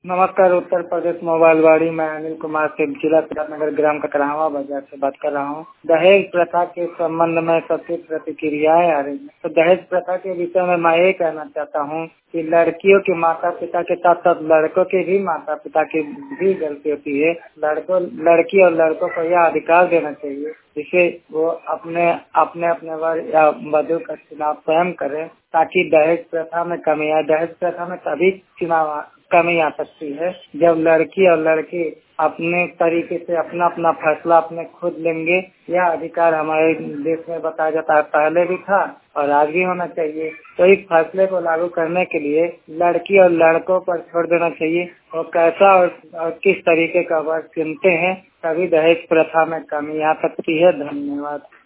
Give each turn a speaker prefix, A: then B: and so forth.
A: नमस्कार। उत्तर प्रदेश मोबाइल वाड़ी में अनिल कुमार से जिला सिद्धार्थनगर ग्राम ककरावा बाजार से बात कर रहा हूँ। दहेज प्रथा के संबंध में सबकी प्रतिक्रियाएं आ रही है। तो दहेज प्रथा के विषय में मैं ये कहना चाहता हूँ कि लड़कियों के माता पिता के साथ साथ लड़कों के भी माता पिता की भी गलती होती है। लड़की और लड़कों को यह अधिकार देना चाहिए जिसे वो अपने अपने अपने वर या वधु का चुनाव स्वयं करें, ताकि दहेज प्रथा में कमी आए। दहेज प्रथा में तभी कमी आ सकती है जब लड़की और लड़के अपने तरीके से अपना अपना फैसला अपने खुद लेंगे। यह अधिकार हमारे देश में बताया जाता है, पहले भी था और आज भी होना चाहिए। तो इस फैसले को लागू करने के लिए लड़की और लड़कों पर छोड़ देना चाहिए और कैसा और किस तरीके का वर्ग चुनते हैं, तभी दहेज प्रथा में कमी आ सकती है। धन्यवाद।